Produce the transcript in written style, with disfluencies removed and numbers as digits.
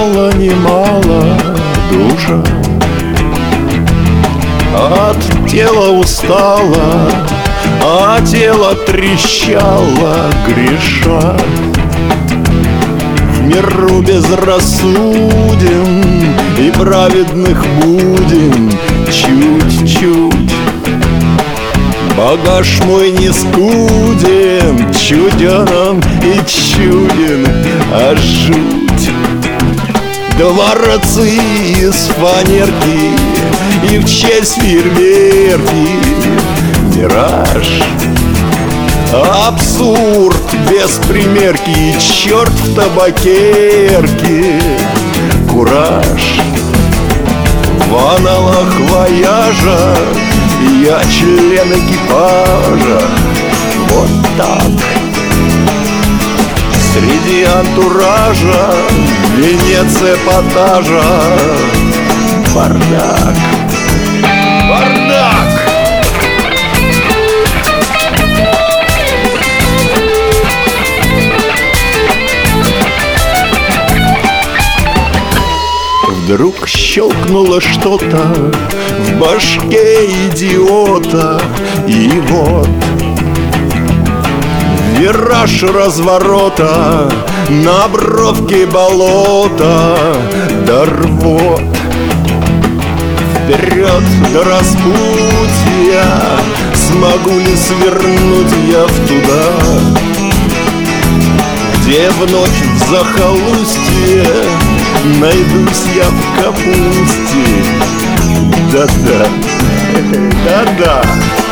немало душа от тела устала, а тело трещало, греша. В миру безрассуден и праведных будем чуть-чуть. Багаж мой не скуден, чуден и чуден, а жуть. Дворцы из фанерки и в честь фейерверки мираж. Абсурд без примерки и черт в табакерке кураж. В аналах вояжа я член экипажа. Вот так. Среди антуража венец эпатажа бардак. Бардак! Вдруг щелкнуло что-то в башке идиота, и вот вираж разворота, на бровке болота, да рвот. Вперед до распутья, смогу ли свернуть я в туда, где вновь в захолустье найдусь я в капусте. Да-да, да-да.